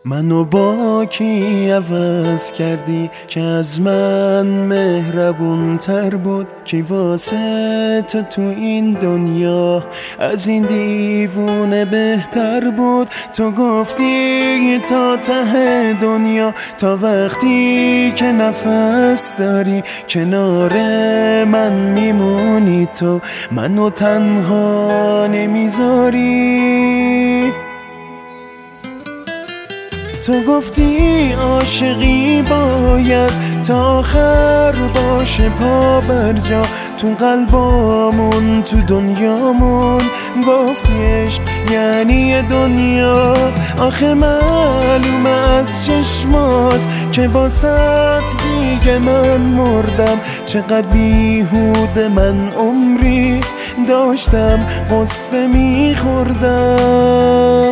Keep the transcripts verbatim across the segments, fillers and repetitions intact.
منو با کی عوض کردی که از من مهربون تر بود؟ کی واسه تو تو این دنیا از این دیوونه بهتر بود؟ تو گفتی تا ته دنیا، تا وقتی که نفس داری کنار من میمونی، تو منو تنها نمیذاری. تو گفتی عاشقی باید تا آخر باشه پا بر جا، تو قلبامون تو دنیامون. گفتی عشق یعنی دنیا، آخه معلومه از چشمات که واسط دیگه من مردم. چقدر بیهوده من عمری داشتم قصه میخوردم.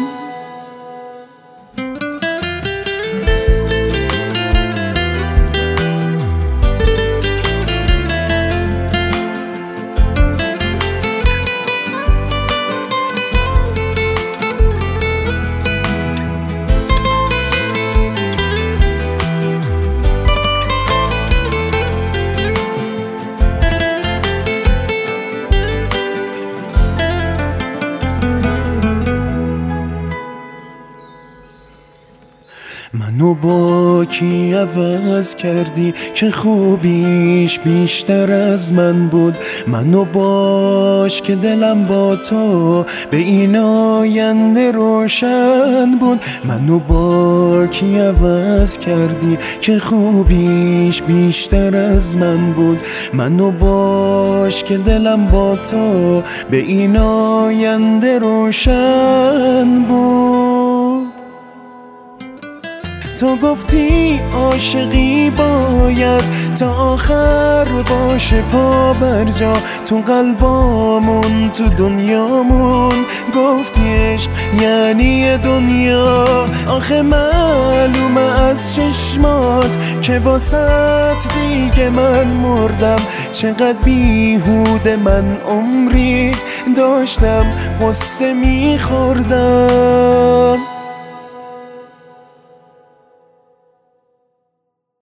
منو با کی عوض کردی که خوبیش بیشتر از من بود؟ منو باش که دلم با تو به این آینده روشن بود. منو با کی عوض کردی که خوبیش بیشتر از من بود؟ منو باش که دلم با تو به این آینده روشن بود. تو گفتی عاشقی باید تا آخر باشه پا بر جا، تو قلبامون تو دنیامون. گفتی عشق یعنی دنیا، آخه معلومه از چشمات که واسط دیگه من مردم. چقدر بیهوده من عمری داشتم قصه میخوردم.